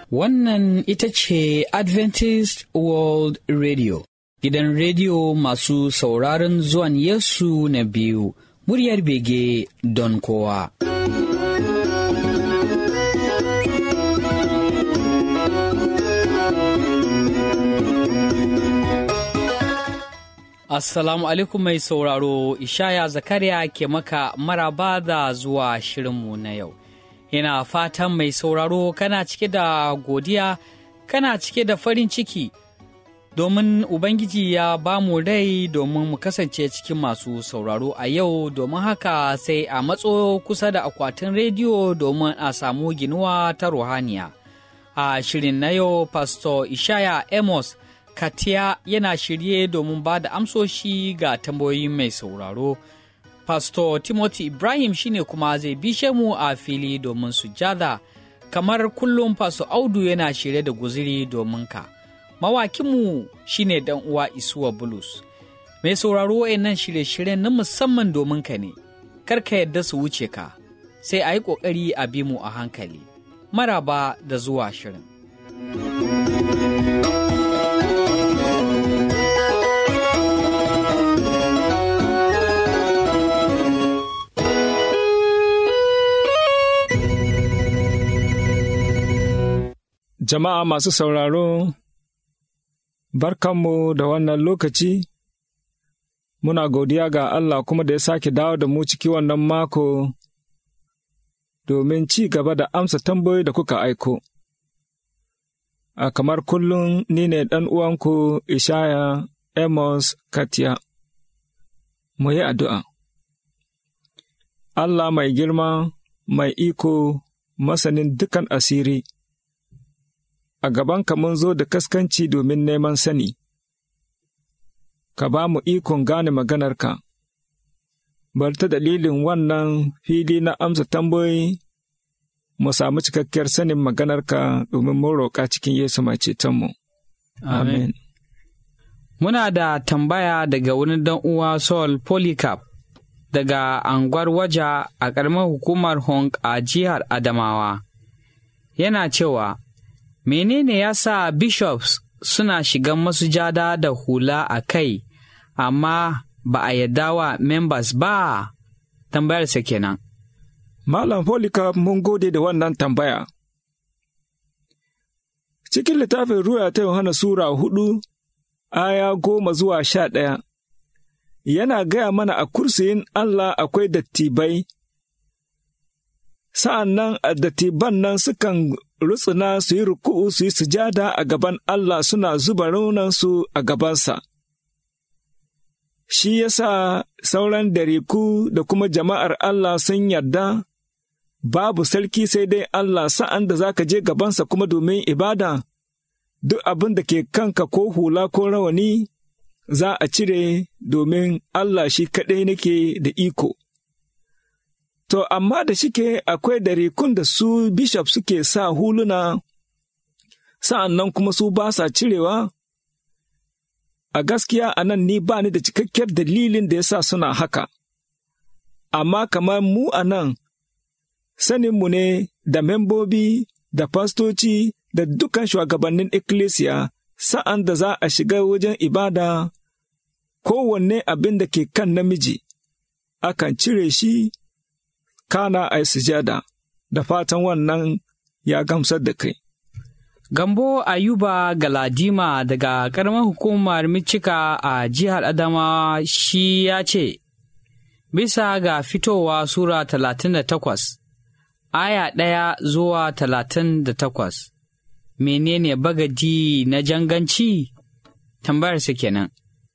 Wannan ita ce Adventist World Radio, gidan rediyo masu sauraron zuwan Yesu na biyu, muryar bege don kowa. Assalamu alaikum mai sauraro, Ishaya Zakariya ke maka maraba da zuwa shirinmu na yau. Ina fatan mai sauraro kana cike da godiya, kana cike da farin ciki, domin Ubangiji ya ba mu rai domin mu kasance cikin masu sauraro a yau, domin haka sai a matso kusa da akwatin rediyo domin a samu ginuwa ta ruhaniya. A shirin na yau, Pastor Ishaya Amos Katiya yana shirye domin ba da amsoshi ga tambayoyin mai sauraro. Pastor Timothy Ibrahim shine kuma zai bishe mu a fili domin sujada. Kamar kullum Pastor Audu yana shirye da guziri domin ka. Mawakinmu shine dan uwa Isuwa Bulus. Mai sauraro wayannan shirye-shiryen na musamman domin ka ne. Kar ka yadda su wuce ka. Sai a yi ƙoƙari a bi mu a hankali. Maraba da zuwa shirin. Jama'a masu sauraro, barkanmu da wannan lokaci, muna godiya ga Allah kuma da ya sake dawo da mu ciki wannan mako domin ci gaba da amsa tambayoyi da kuka aiko. A kamar kullum ni ne ɗan uwanku Ishaya Amos Katiya. Mu yi addu'a. Allah mai girma, mai iko, masanin dukan asiri, a gabanka mun zo da kaskanci domin neman sani, ka ba mu ikon gane maganarka, bar ta dalilin wannan fili na amsa tambayoyi, mu samu cikakkiyar sanin maganarka domin mun roƙa cikin Yesu mai cetonmu. Amen. Muna da tambaya daga wani dan uwa Saul Polycarp daga Angwar Waja a ƙaramar hukumar Hong a jihar Adamawa. Yana cewa, menene ya sa bishops suna shigan masujada da hula a kai, amma ba a yadda wa members ba? Tambayarsa kenan. Malam Polycarp, mun gode da wannan tambaya. Cikin littafin Ruya ta Yohana Sura 4, aya 10-11, yana gaya mana a kursiyin Allah akwai dattibai, sa'an nan a dattiban nan sukan rutsuna su yi ruku'u su yi sujada a gaban Allah suna zuba raunansu a gabansa. Shi ya sa sauran dariku da kuma jama'ar Allah sun yarda babu sarki sai dai Allah, sa'an da za ka je gabansa kuma domin ibada, duk abin da ke kanka ko hula ko rawani za a cire domin Allah shi kaɗai nake da iko. To, amma da shike akwai darikun da su bishop suke sa huluna, sa'an nan kuma su ba sa cirewa, a gaskiya a nan ni ba ni da cikakkiyar dalilin da ya sa suna haka, amma kamar mu a nan, saninmu ne da membobi, da fastoci, da dukan shugabannin ikkilisiya, sa'an da za a shiga wajen ibada, kowanne abin da ke kan namiji, akan cire shi, kana a sujada, da fatan wannan ya gamsar da kai. Gambo Ayuba Galadima daga ƙaramar hukumar Michika a jihar Adamawa shi ya ce, bisa ga Fitowa Sura 38, aya 1-38, menene bagadi na janganci? Tambayarsa kenan.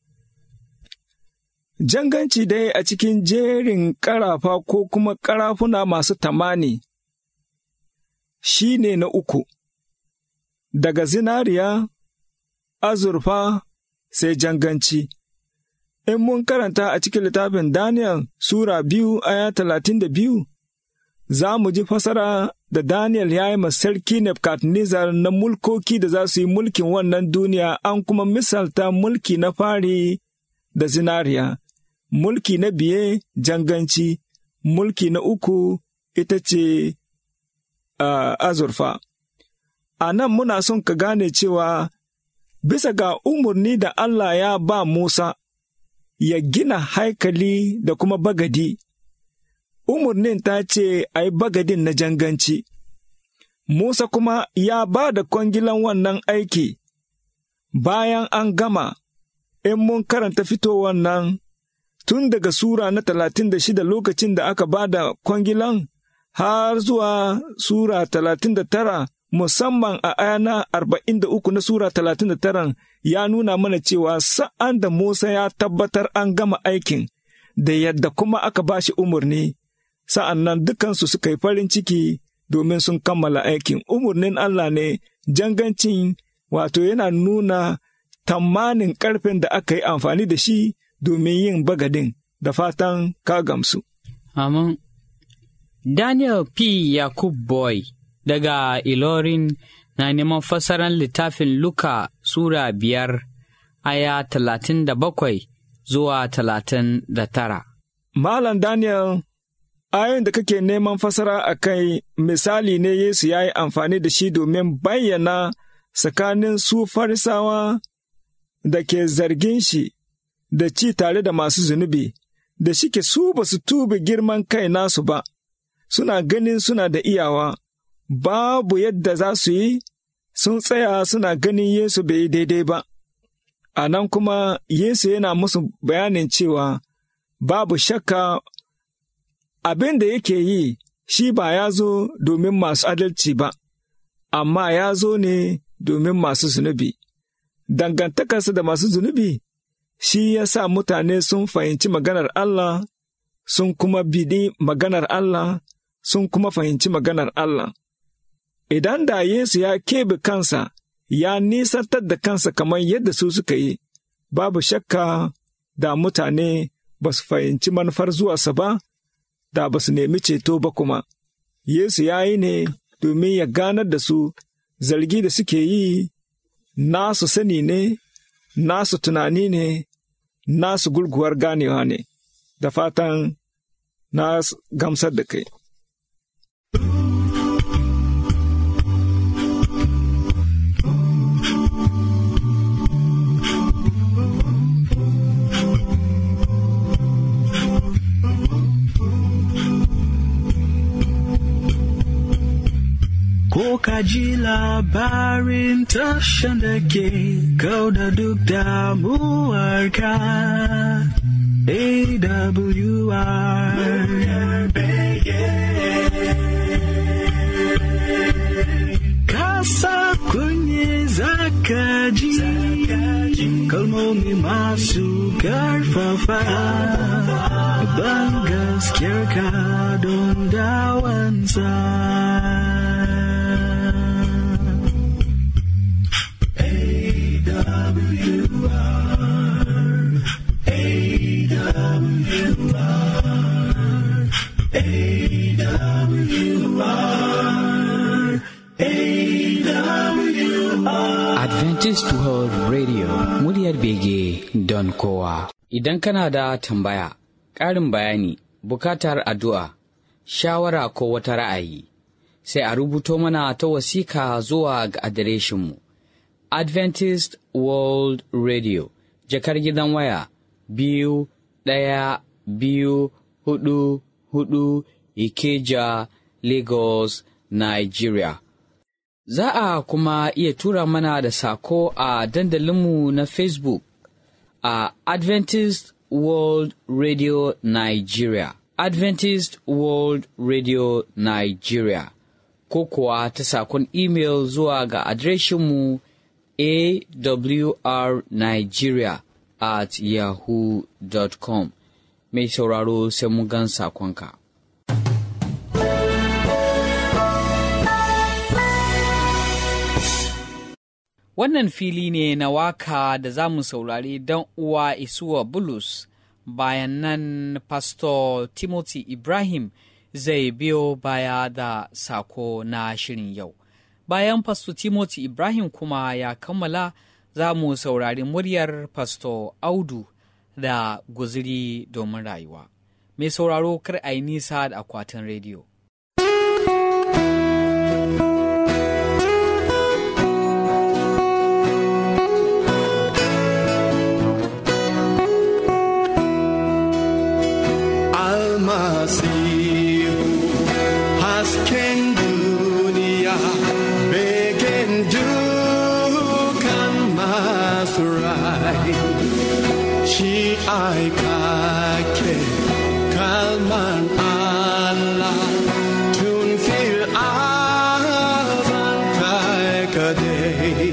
Janganci dai a cikin jerin ƙarafa ko kuma ƙarafuna masu tamani shi ne na uku, daga zinariya, azurfa sai janganci. In mun karanta a cikin littafin Daniel Sura 2 aya 32, za mu ji fasara da Daniel ya yi ma sarki Nebukadnezzar na mulkoki da za su yi mulkin wannan duniya, an kuma misalta mulki na fari da zinariya. Mulki na biye janganci, mulki na uku ita ce azurfa. A nan muna son ka gane cewa bisa ga umarni da Allah ya ba Musa ya gina haikali da kuma bagadi, umarnin ta ce a yi bagadin na janganci. Musa kuma ya ba da kwangilan wannan aiki. Bayan an gama, in mun karanta fitowar nan, tun daga Sura na 36 lokacin da aka ba da kwangilan, har zuwa Sura 39, musamman a aya na 43 na Sura 39, ya nuna mana cewa sa'an da Musa ya tabbatar an gama aikin, da yadda kuma aka ba shi umarni, sa'an nan dukansu suka yi farin ciki domin sun kammala aikin. Umarnin Allah ne, jangancin wato yana nuna tamanin ƙarfen da aka yi amfani da shi domin yin bagadin, da fatan ka gamsu. Amin. Daniel P. Yakub Boy daga Ilorin na neman fassarar littafin Luka Sura 5, aya 37 zuwa 39. Malam Daniel, ayoyin da kake neman fassara a kai misali ne Yesu ya yi amfani da shi domin bayyana tsakanin su Farisawa da ke zargin shi da ci tare da masu zunubi, da shike su ba su tubi girman kai nasu ba, suna ganin suna da iyawa, babu yadda za su yi, sun tsaya suna ganin Yesu bai yi daidai ba. A nan kuma Yesu yana musu bayanin cewa babu shakka abin da yake yi shi ba ya zo domin masu adalci ba, amma ya zo ne domin masu zunubi. Dangantakarsa da masu zunubi shi ya sa mutane sun fahimci maganar Allah, sun kuma bidi maganar Allah, sun kuma fahimci maganar Allah. Idan da Yesu ya keɓe kansa, ya nisantar da kansa kamar yadda su suka yi, babu shakka da mutane ba su fahimci manufar zuwarsa ba, da ba su nemi ceto ba kuma. Yesu ya yi ne domin ya ganar da su zargi da suke yi, nasu sani ne, nasu tunani ne, nasu gurguwar ganewa ne, da fatan na gamsar da kai. Ko ka ji labarin tashan da ke kauda duk damuwarka, AWR. Kasa kunye zaka ji kalmomi masu karfafa, ban gaskiyarka don dawansa. Adventist World Radio, muryar bege don kowa. Idan kana da tambaya, ƙarin bayani, bukatar addu'a, shawara ko wata ra'ayi, sai a rubuto mana ta wasiƙa zuwa ga adireshinmu. Adventist World Radio, jakar gidan waya 2124 Ikeja, Lagos, Nigeria. Za a kuma iya tura mana da sako a dandalinmu na Facebook a Adventist World Radio Nigeria, Adventist World Radio Nigeria, ko kuwa ta sakon email zuwa ga adireshinmu awrnigeria@yahoo.com. Mai sauraro sai mu gan sakonka. Wannan fili ne na waka da za mu saurari don uwa Isuwa Bulus, bayan nan Pastor Timothy Ibrahim zai biyo baya da sako na shirin yau. Bayan Pastor Timothy Ibrahim kuma ya kammala, za mu saurari muryar Pastor Audu da guziri domin rayuwa. Mai sauraro kar a yi nisa da akwatin rediyo. shi aikake kalman Allah tun fil azal kai kadai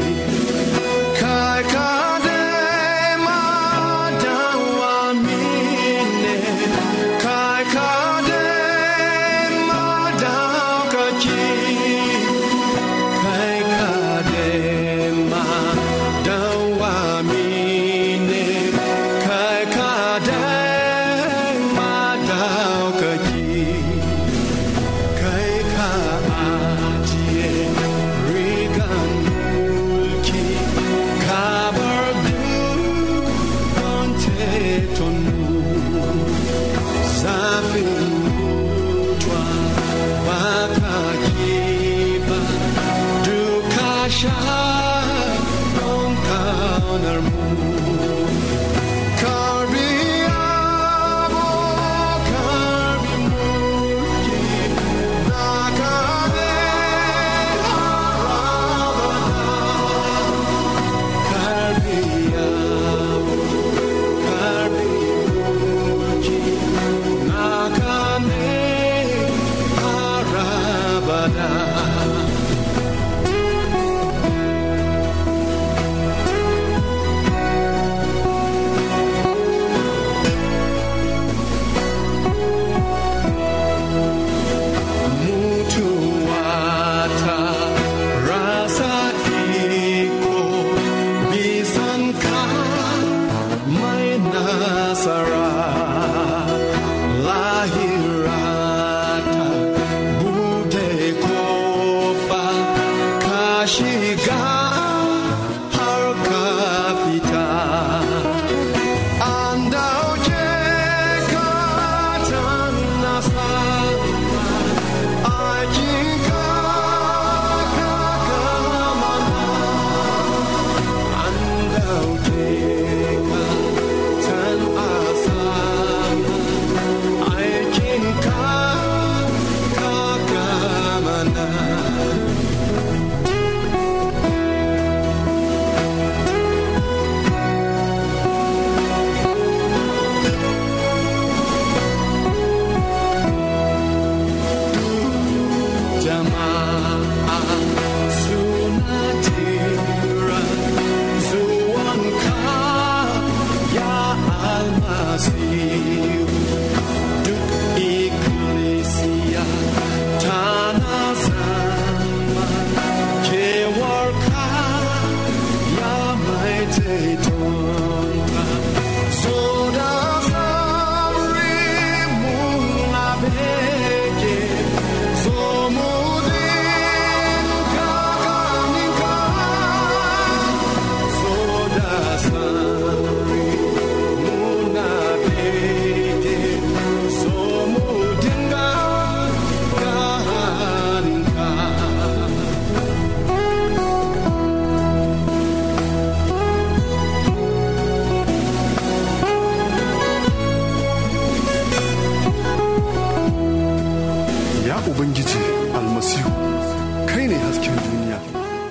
Ubangiji almasihu kai ne hasken duniya,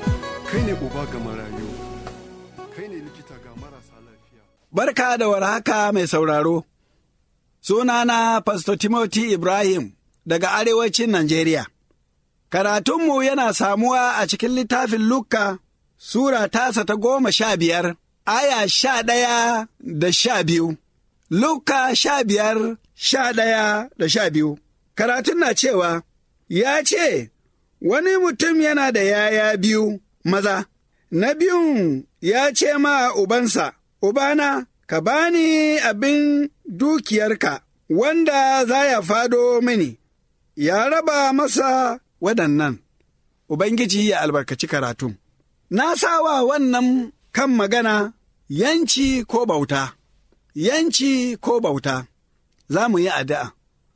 kai ne uba ga marayu, kai ne likita ga marasa lafiya. Barka da warhaka mai sauraro, sunana Pastor Timothy Ibrahim daga arewacin Najeriya. Karatunmu yana samuwa a cikin littafin Luka, Sura tasa ta 15, aya 11 da 12. Luka 15, 11 da 12. Karatun na cewa, ya ce, wani mutum yana da yaya biyu maza, na biyun ya ce ma ubansa, Ubana, ka bani abin dukiyarka wanda za ya fado mini, ya raba masa waɗannan. Ubangiji ya albarkaci karatun. Na sawa wannan kan magana yanci ko bauta, yanci ko bauta, za mu yi addu'a.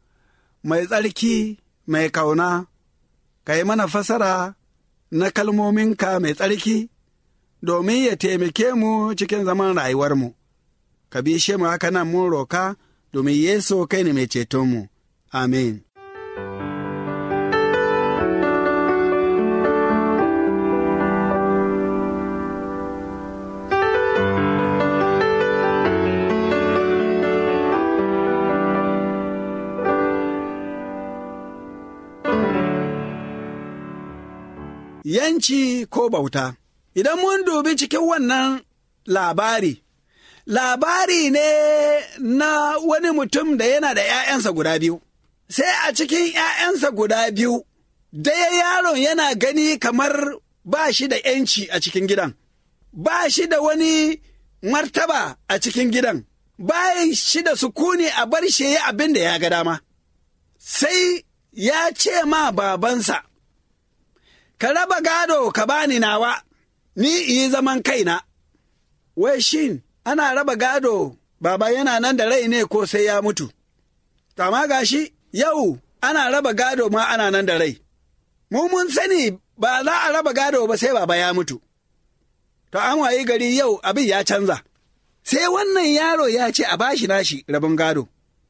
Mai tsarki, mai kauna, ka yi mana fasara na kalmominka mai tsarki, domin ya taimake mu cikin zaman rayuwarmu. Ka bishe mu haka nan mun roka, domin Yesu kai ne mai cetonmu. Amin. yanci ko bauta. Idan mun dubi cikin wannan labari ne na wani mutum da yana da ‘ya'yansa guda biyu. Sai a cikin ‘ya'yansa guda biyu, daya yaron yana gani kamar ba shi da ‘yanci a cikin gidan, ba shi da wani martaba a cikin gidan, ba shi da sukuni a bar shi abin da ya ga dama. Sai ya ce ma babansa, ka raba gado ka bani nawa, ni yi zaman kaina. Wai shin ana raba gado baba yana nan da rai ne ko sai ya mutu? Tama gashi yau ana raba gado ma ana nan da rai. Mun sani ba za a raba gado ba sai baba ya mutu. To an wayi gari yau abin ya canza. Sai wannan yaro ya ce a bashi nashi rabin gado.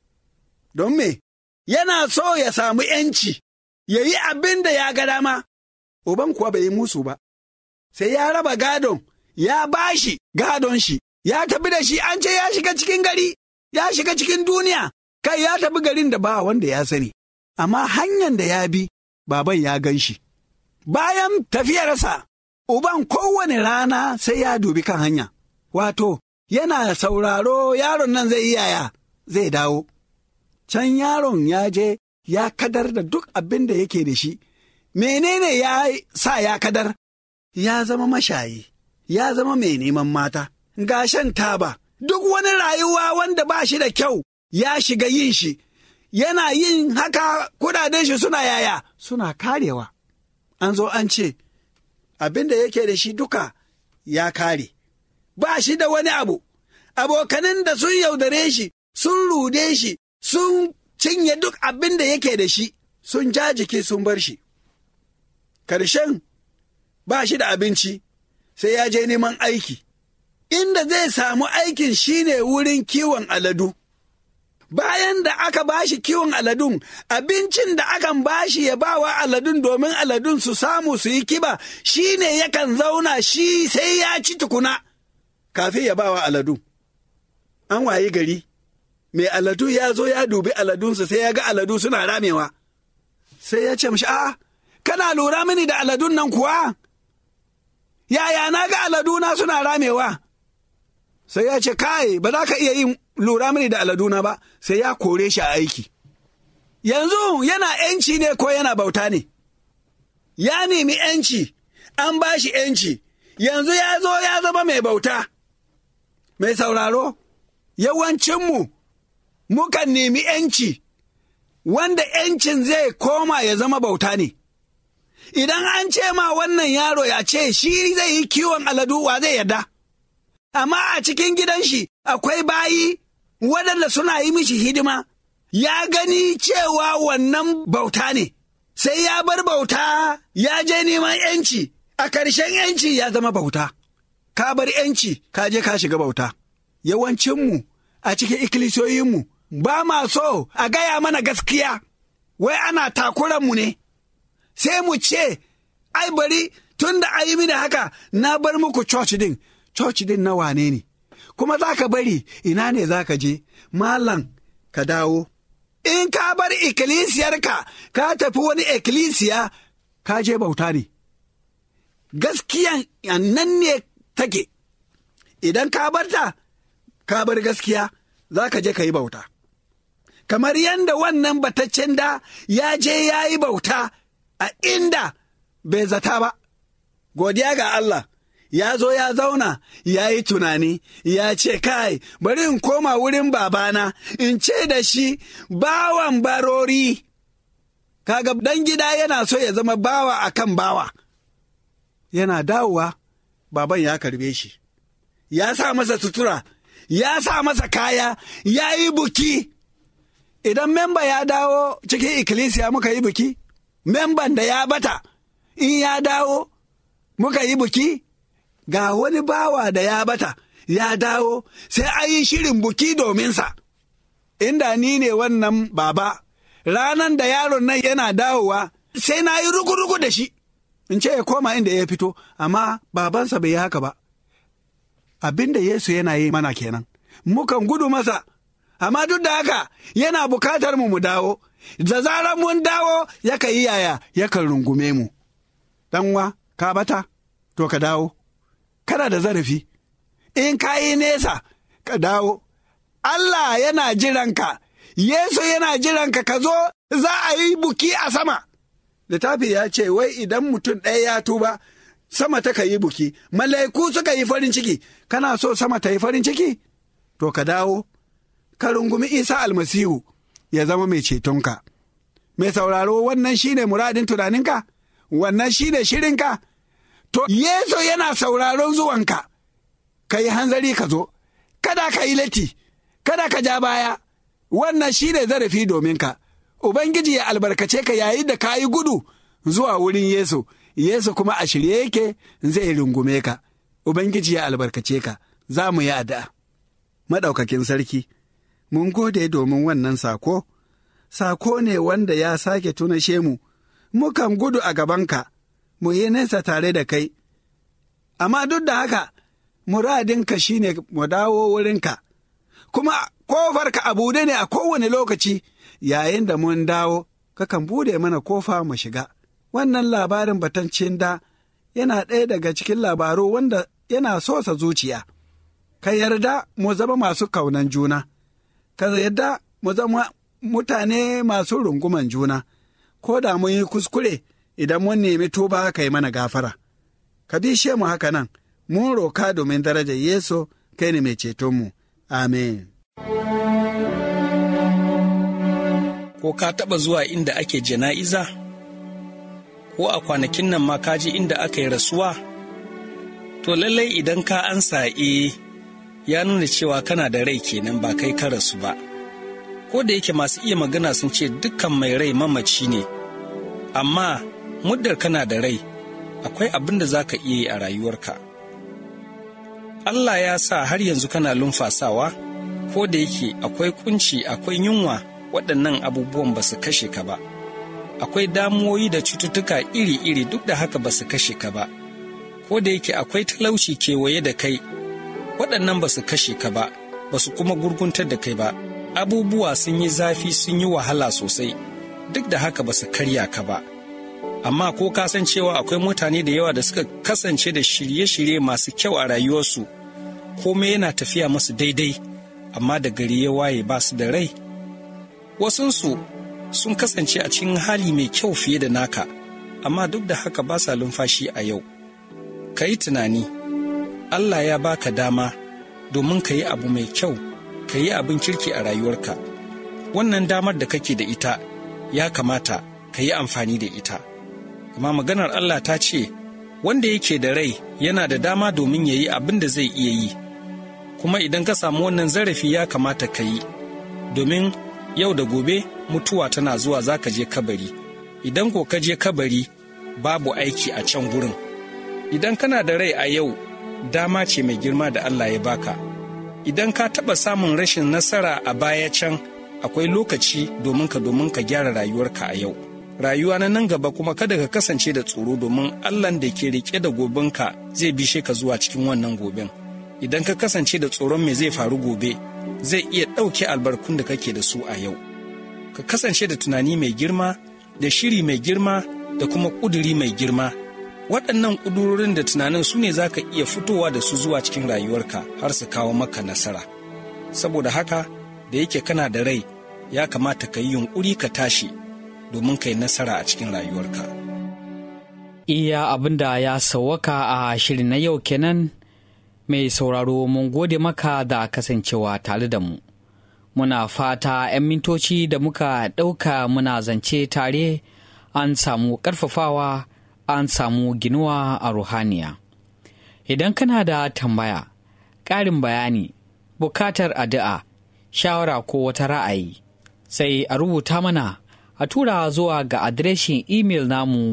Don me? Yana so ya samu ‘yanci, ya yi abin da ya ga dama. Uban kuwa bai yi musu ba. Sai ya raba gadon, ya bashi gadon shi, ya tafi da shi an ce ya shiga cikin gari, ya shiga cikin duniya, kai ya tafi garin da ba wanda ya sani. Amma hanyar da ya bi, baban ya gan shi. Bayan tafiyarsa, uban kowane rana sai ya dubi kan hanya. Wato, yana sauraro yaron nan zai yi yaya, zai dawo. Can yaron ya je ya kadar da duk abin da yake da shi. Menene ya sa ya kadar? Ya zama mashayi, ya zama mai neman mata, ga shan taba, duk wani rayuwa wanda ba shi da kyau ya shiga yin shi, yana yin haka kudaden shi suna yaya, suna karewa. An zo an ce, abin da yake da shi duka ya kare, ba shi da wani abu, abokanin da sun yaudare shi, sun rude shi, sun cinye duk abin da yake da shi, sun ja jiki sun bar shi. Karshen ba shi da abinci, sai ya je neman aiki. Inda zai samu aikin shine wurin kiwon aladu. Bayan da aka bashi kiwon aladun, abincin da akan bashi ya bawa aladun domin aladun su samu su yi kiba, shine yakan zauna shi sai ya ci tukuna, kafin ya bawa aladu. An wayi gari, mai aladu ya zo ya dubi aladunsa sai ya ga aladu suna ramewa. Sai ya ce mashi, a'a, kana lura mini da aladun nan kuwa? Yaya na ga aladuna suna ramewa? Sai ya ce, kai, ba za ka iya yin lura mini da aladuna ba, sai ya kore shi a aiki. Yanzu yana ‘yanci ne ko yana bauta ne? Ya nemi ‘yanci, an ba shi ‘yanci, yanzu ya zo ya zama mai bauta. Mai sauraro, yawancinmu mukan nemi ‘yanci, wanda ‘yancin zai koma ya zama bauta ne. Idan an ce ma wannan yaro ya ce shi zai yi kiwon aladu wa zai yarda. Amma a cikin gidan shi akwai bayi waɗanda suna yi mishi hidima, ya gani cewa wannan bauta ne, sai ya bar bauta ya je neman ‘yanci, a ƙarshen ‘yanci ya zama bauta. Ka bar ‘yanci ka je ka shiga bauta. Yawancinmu a cikin ikkilisiyoyinmu ba ma so a gaya mana gaskiya, wai ana takuranmu ne. Sai mu ce, ai bari tun da a yi mini haka na bar muku coci din na wane ne, kuma za ka bari ina ne za ka je, malam ka dawo. In ka bar ikkilisiyarka ka tafi wani ikkilisiya ka je bauta ne. Gaskiyan nan ne take, idan ka bar ta, ka bar gaskiya za ka je ka yi bauta. Kamar yadda wannan bataccen da ya je ya yi bauta a inda bai zata ba, godiya ga Allah, ya zo ya zauna ya yi tunani, ya ce, kai, bari in koma wurin babana, in ce da shi bawan barori. Kaga dan gida yana so ya zama bawa akan bawa. Yana dawowa, baban ya karbe shi, ya sa masa sutura, ya sa masa kaya, ya yi buki. Idan memba ya dawo cikin ikkilisiya muka yi buki, memban da ya bata, in ya dawo, muka yi buki, ga wani bawa da ya bata, ya dawo, sai an yi shirin buki dominsa. Inda ni ne wannan baba, ranan da yaron nan yana dawowa, sai na yi rugu-rugu da shi, in ce ya koma inda ya fito, amma babansa bai yi haka ba. Abin da Yesu yana yi mana kenan, mukan gudu masa, amma duk da haka yana bukatar mu dawo. Da zarar mun dawo yakan yi yaya, yakan rungume mu. Ɗanwa, ka bata, to ka dawo, kana da zarafi, in ka yi nesa, ka dawo, Allah yana jiranka, Yesu yana jiranka ka zo za a yi buki a sama. Littafi ya ce, wai idan mutum ɗaya ya tuba, sama ta ka yi buki, mala'iku suka yi farin ciki, kana so sama ta yi farin ciki? To ka dawo, ka rungumi Isa almasihu ya zama mai cetonka. Mai sauraro, wannan shine muradin tunaninka? Wannan shine shirinka? To, Yesu yana sauraron zuwanka, ka yi hanzari ka zo, kada ka yi latti, kada ka ja baya, wannan shine zarafi domin ka. Ubangiji ya albarkace ka yayin da ka yi gudu zuwa wurin Yesu, Yesu kuma a shirye yake zai rungume ka. Ubangiji ya albarkace ka, za mu yi addu'a. Maɗaukakin sarki, mun gode domin wannan sako ne wanda ya sake tunashe mu, mukan gudu a gabanka, mu yi nesa tare da kai. Amma duk da haka, muradinka shi ne mu dawo wurinka, kuma kofarka a buɗe ne a kowane lokaci, yayin da mun dawo, kakan buɗe mana kofa mu shiga. Wannan labarin batancin da yana ɗaya daga cikin labaru wanda yana sosa zuciya. Ka yarda mu zama masu kaunan juna, ka yarda mu zama mutane masu runguman juna, ko da mun yi kuskure idan mun nemi tuba ka yi mana gafara. Ka bishe mu haka nan, mun roka domin darajar Yesu, kai ne mai cetonmu. Amen. Ko ka taɓa zuwa inda ake jana'iza? Ko a kwanakin nan ma ka ji inda aka yi rasuwa? To lallai idan ka ansa ya nuna cewa kana da rai kenan ba kai ka rasu ba. Ko da yake masu iya magana sun ce dukkan mai rai mamaci ne, amma muddar kana da rai, akwai abin da za ka iya yi a rayuwarka. Allah ya sa har yanzu kana lumfasawa, ko da yake akwai kunci, akwai yunwa, waɗannan abubuwan ba su kashe ka ba. Akwai damuwoyi da cututtuka iri-iri, duk da haka ba su kashe ka ba. Ko da yake akwai talauci kewaye da kai, waɗannan ba su kashe ka ba, ba su kuma gurguntar da kai ba. Abubuwa sun yi zafi, sun yi wahala sosai, duk da haka ba su karya ka ba. Amma ko ka san cewa akwai mutane da yawa da suka kasance da shirye-shirye masu kyau a rayuwarsu, komai yana tafiya musu daidai, amma da gari ya waye ba su da rai. Wasunsu sun kasance a cikin hali mai kyau fiye da naka, amma duk da haka ba sa lumfashi a yau. Ka yi tunani, Allah ya baka dama domin ka yi abu mai kyau, ka yi abin kirki a rayuwarka. Wannan damar da kake da ita, ya kamata ka yi amfani da ita. Amma maganar Allah ta ce, wanda yake da rai yana da dama domin ya yi abin da zai iya yi. Kuma idan ka samu wannan zarafi ya kamata ka yi, domin yau da gobe mutuwa tana zuwa za ka je kabari. Idan ko ka je kabari, babu aiki a can gurin. Idan kana da rai a yau, dama ce mai girma da Allah ya baka. Idan ka taɓa samun rashin nasara a baya can, akwai lokaci domin ka gyara rayuwarka a yau. Rayuwa na nan gaba kuma kada ka kasance da tsoro, domin Allahn da ke riƙe da gobenka zai bishe ka zuwa cikin wannan goben. Idan ka kasance da tsoron me zai faru gobe, zai iya ɗauke albarkun da kake da su a yau. Ka kasance da tunani mai girma, da shiri mai girma, da kuma ƙuduri mai girma. Waɗannan ƙudurorin da tunanin su ne za ka iya fitowa da su zuwa cikin rayuwarka har su kawo maka nasara. Saboda haka, da yake kana da rai, ya kamata ka yi yunƙuri ka tashi domin ka yi nasara a cikin rayuwarka. Iya abin da ya sawwaka a shirin na yau kenan. Mai sauraro, mun gode maka da kasancewa tare da mu. Muna fata 'yan mintoci da muka ɗauka muna zance tare an samu ƙarfafawa, an samu ginuwa a ruhaniya. Idan kana da tambaya, ƙarin bayani, bukatar addu'a, shawara ko wata ra'ayi, sai a rubuta mana a tura zuwa ga adireshin imel namu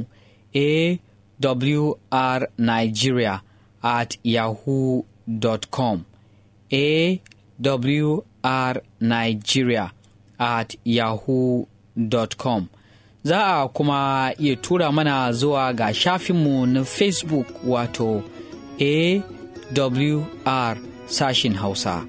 awrnigeria@yahoo.com awrnigeria@yahoo.com. Za a kuma iya tura mana zuwa ga shafinmu na Facebook, wato AWR sashin Hausa.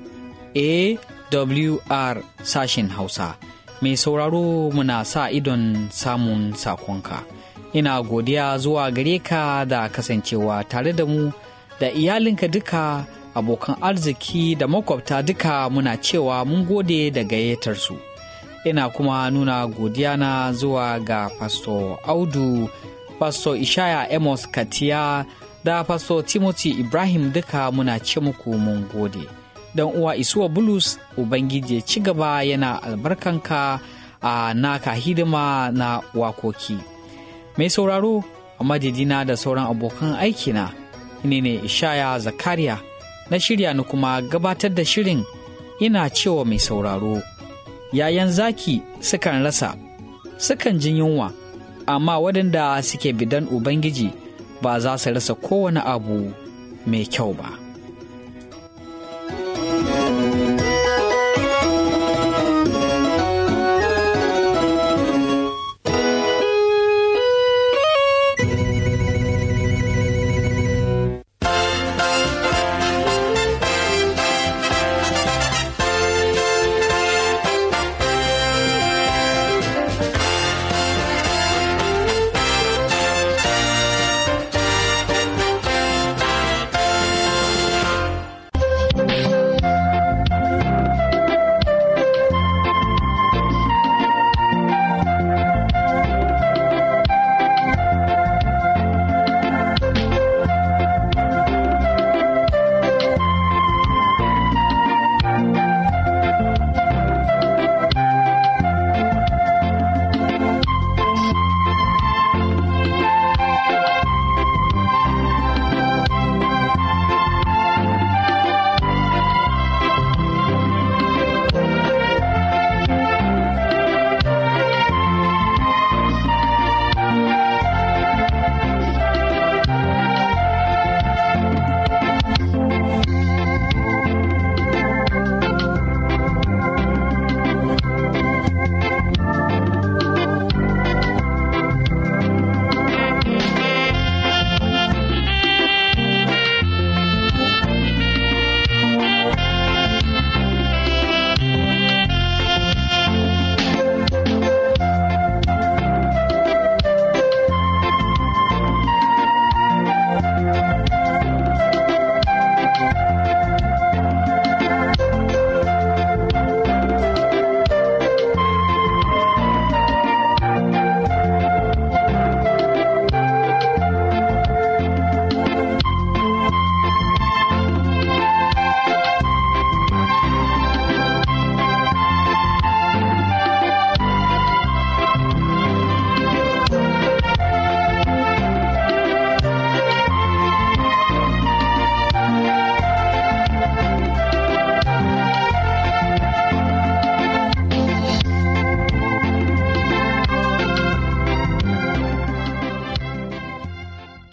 AWR sashin Hausa. Mai sauraro, muna sa idon samun sakonka. ina godiya zuwa gare ka da kasancewa tare da mu da iyalinka duka, abokan arziki da makwabta duka muna cewa mun gode da gayyatarsu. Ina kuma nuna godiya na zuwa ga Pastor Audu, Pastor Ishaya Amos Katiya da Pastor Timothy Ibrahim duka muna ce muku mun gode. Don uwa Isuwa Bulus, Ubangiji ci gaba yana albarkanka a naka hidima na wakoki. Mai sauraro, a madadina da sauran abokan aikina, ne Ishaya Zakariya, na shirya ni kuma gabatar da shirin, ina cewa mai sauraro, yayan zaki sukan rasa, sukan jin yunwa, amma waɗanda suke bidan Ubangiji ba za su rasa kowane abu mai kyau ba.